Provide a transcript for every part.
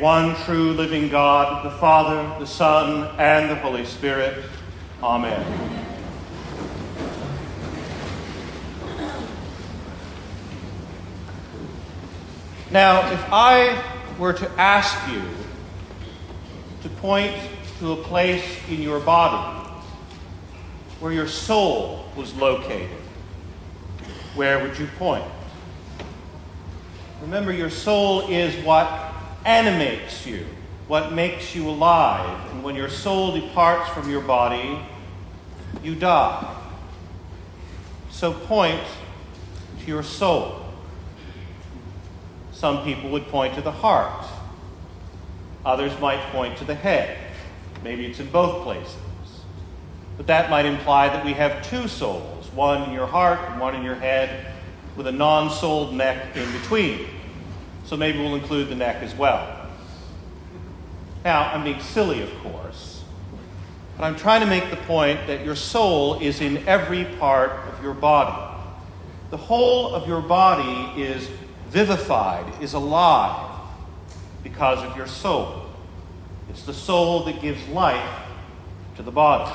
one true living God, the Father, the Son, and the Holy Spirit. Amen. Now, if I were to ask you to point to a place in your body where your soul was located, where would you point? Remember, your soul is what animates you, what makes you alive. And when your soul departs from your body, you die. So point to your soul. Some people would point to the heart. Others might point to the head. Maybe it's in both places. But that might imply that we have two souls, one in your heart and one in your head, with a non-souled neck in between. So maybe we'll include the neck as well. Now, I'm being silly, of course, but I'm trying to make the point that your soul is in every part of your body. The whole of your body is vivified, is alive because of your soul. It's the soul that gives life to the body.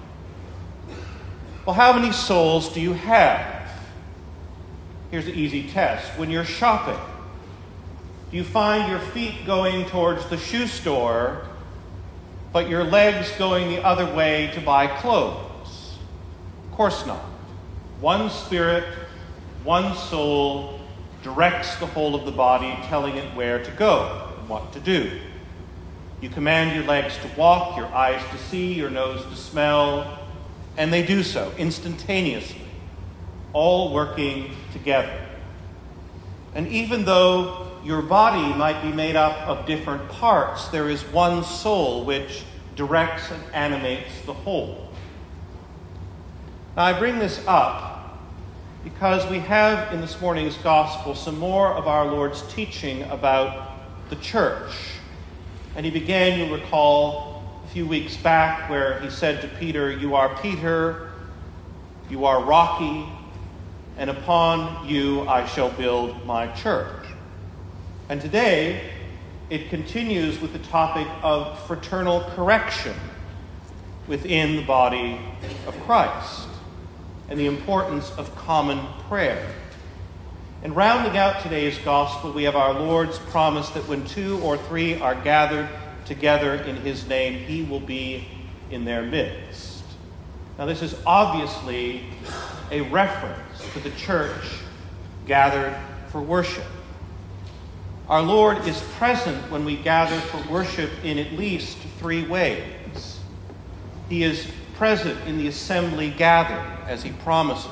Well, how many souls do you have? Here's an easy test. When you're shopping, do you find your feet going towards the shoe store, but your legs going the other way to buy clothes? Of course not. One spirit, one soul directs the whole of the body, telling it where to go and what to do. You command your legs to walk, your eyes to see, your nose to smell, and they do so instantaneously, all working together. And even though your body might be made up of different parts, there is one soul which directs and animates the whole. Now, I bring this up because we have in this morning's gospel some more of our Lord's teaching about the church. And he began, you'll recall, a few weeks back where he said to Peter, "You are Peter, you are rocky, and upon you I shall build my church." And today, it continues with the topic of fraternal correction within the body of Christ and the importance of common prayer. And rounding out today's gospel, we have our Lord's promise that when 2 or 3 are gathered together in his name, he will be in their midst. Now, this is obviously a reference to the church gathered for worship. Our Lord is present when we gather for worship in at least 3 ways. He is present in the assembly gathered, as he promises.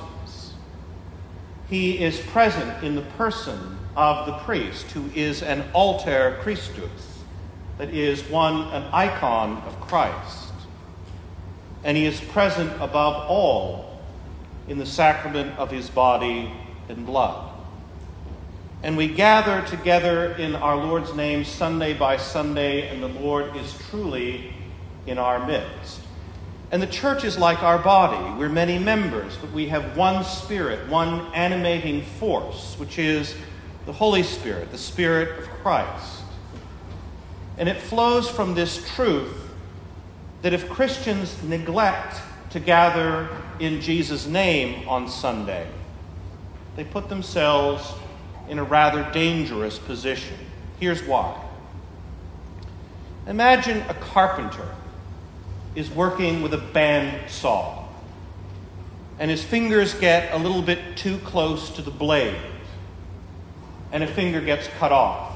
He is present in the person of the priest, who is an alter Christus, that is, an icon of Christ. And he is present above all in the sacrament of his body and blood. And we gather together in our Lord's name Sunday by Sunday, and the Lord is truly in our midst. And the church is like our body. We're many members, but we have one spirit, one animating force, which is the Holy Spirit, the Spirit of Christ. And it flows from this truth that if Christians neglect to gather in Jesus' name on Sunday, they put themselves in a rather dangerous position. Here's why. Imagine a carpenter is working with a bandsaw, and his fingers get a little bit too close to the blade, and a finger gets cut off.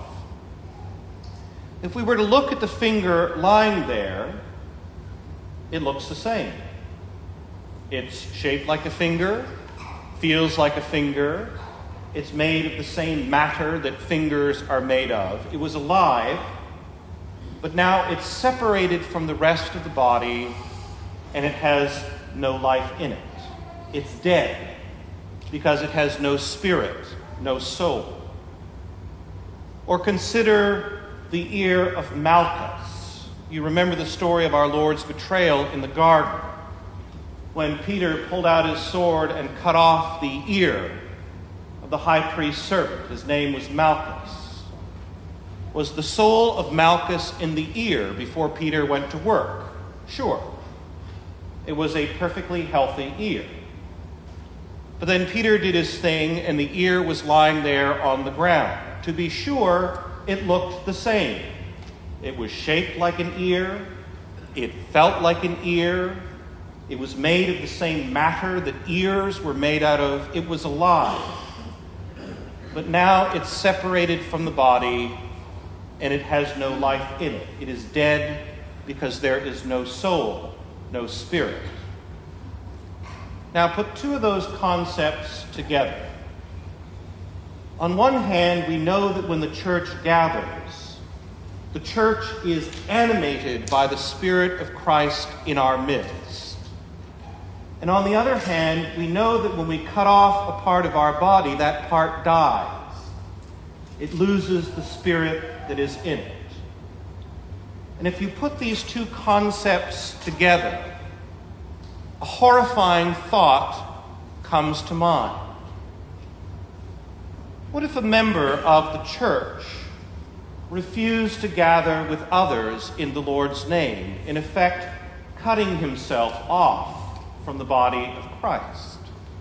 If we were to look at the finger lying there, it looks the same. It's shaped like a finger, feels like a finger. It's made of the same matter that fingers are made of. It was alive, but now it's separated from the rest of the body, and it has no life in it. It's dead because it has no spirit, no soul. Or consider the ear of Malchus. You remember the story of our Lord's betrayal in the garden, when Peter pulled out his sword and cut off the ear of the high priest's servant. His name was Malchus. Was the sole of Malchus in the ear before Peter went to work? Sure. It was a perfectly healthy ear. But then Peter did his thing, and the ear was lying there on the ground. To be sure, it looked the same. It was shaped like an ear. It felt like an ear. It was made of the same matter that ears were made out of. It was alive. But now it's separated from the body, and it has no life in it. It is dead because there is no soul, no spirit. Now put two of those concepts together. On one hand, we know that when the church gathers, the church is animated by the Spirit of Christ in our midst. And on the other hand, we know that when we cut off a part of our body, that part dies. It loses the spirit that is in it. And if you put these two concepts together, a horrifying thought comes to mind. What if a member of the church refused to gather with others in the Lord's name, in effect cutting himself off from the body of Christ?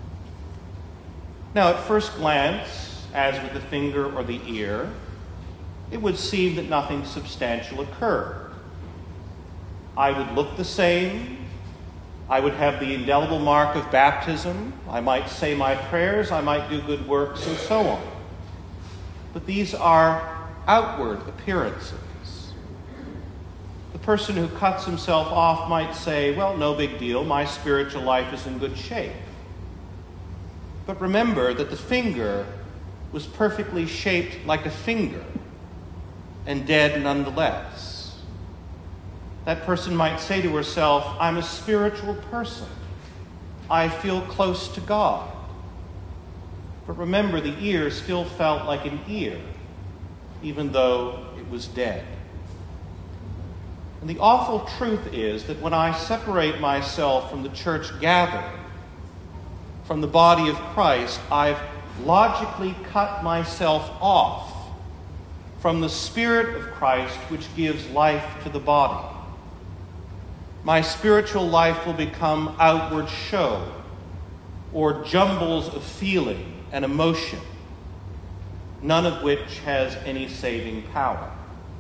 Now, at first glance, as with the finger or the ear, it would seem that nothing substantial occurred. I would look the same. I would have the indelible mark of baptism. I might say my prayers. I might do good works, and so on. But these are outward appearances. The person who cuts himself off might say, well, no big deal. My spiritual life is in good shape. But remember that the finger was perfectly shaped like a finger and dead nonetheless. That person might say to herself, I'm a spiritual person. I feel close to God. But remember, the ear still felt like an ear, even though it was dead. And the awful truth is that when I separate myself from the church gathered, from the body of Christ, I've logically cut myself off from the Spirit of Christ, which gives life to the body. My spiritual life will become outward show, or jumbles of feeling and emotion, none of which has any saving power.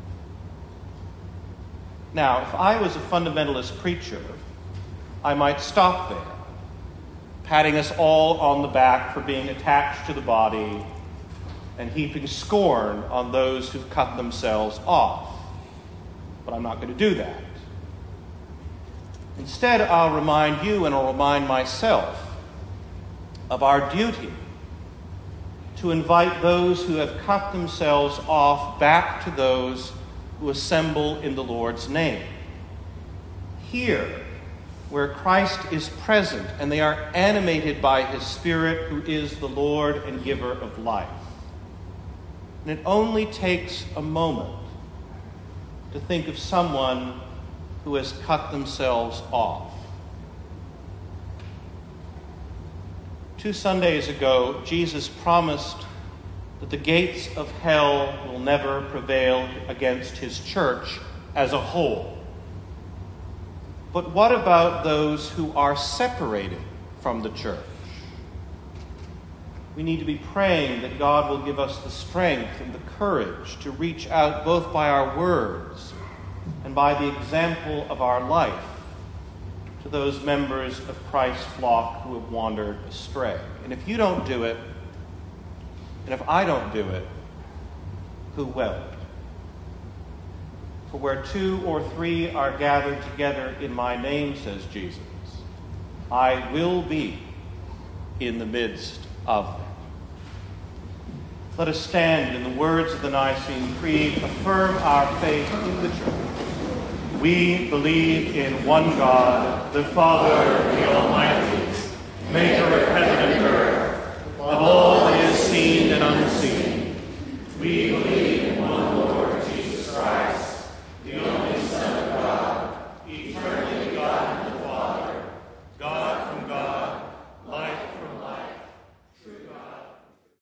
Now, if I was a fundamentalist preacher, I might stop there, patting us all on the back for being attached to the body and heaping scorn on those who've cut themselves off. But I'm not going to do that. Instead, I'll remind you and I'll remind myself of our duty to invite those who have cut themselves off back to those who assemble in the Lord's name. Here, where Christ is present and they are animated by his Spirit, who is the Lord and giver of life. And it only takes a moment to think of someone who has cut themselves off. 2 Sundays ago, Jesus promised that the gates of hell will never prevail against his church as a whole. But what about those who are separated from the church? We need to be praying that God will give us the strength and the courage to reach out both by our words and by the example of our life to those members of Christ's flock who have wandered astray. And if you don't do it, and if I don't do it, who will? For where 2 or 3 are gathered together in my name, says Jesus, I will be in the midst of them. Let us stand in the words of the Nicene Creed, affirm our faith in the Church. We believe in one God, the Father, the Almighty, maker of heaven and earth,